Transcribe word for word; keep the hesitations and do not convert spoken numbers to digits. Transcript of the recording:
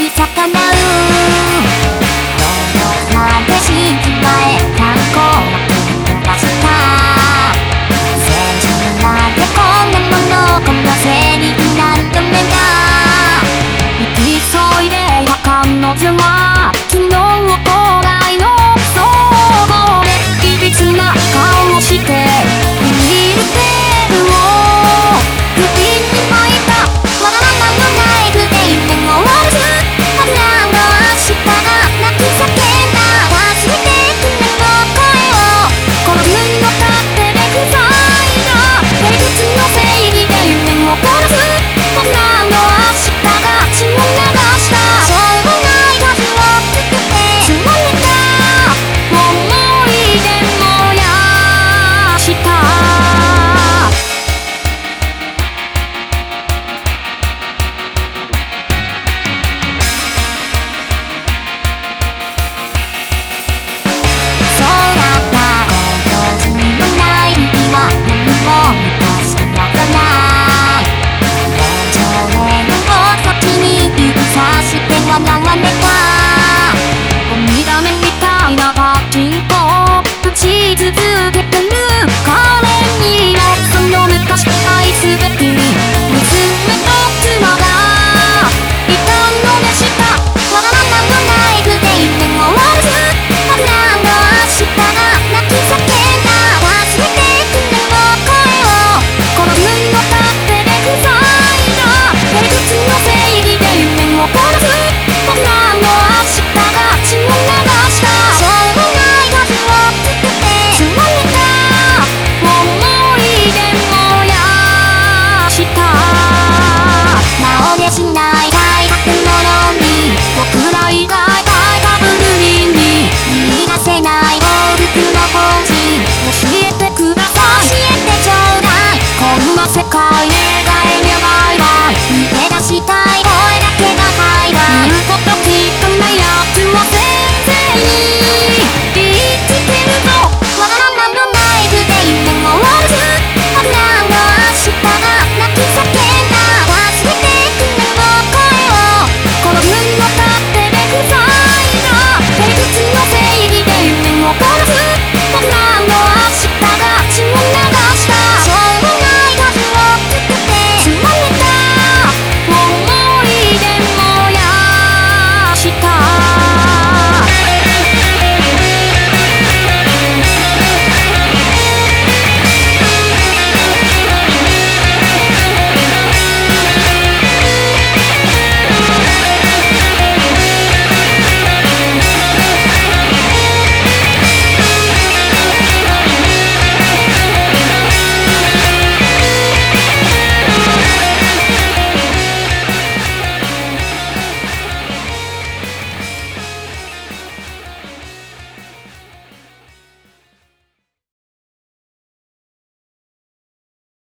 に逆らうどこまで信じまえた子は飛ばした正常なんてこんなものこのセリフ何度目だ行き急いでいた彼女は昨日来ないのそうでいびつな顔をしてビニールテールを首に巻いたわがままのナイフで夢を終わらず僕らの明日が泣き叫んだ助けてくれの声をこの分の勝手で不在な平日の正義で夢を殺す僕らの明日が血を流したしょうもない数をつけて積まれた思い出燃やした流れた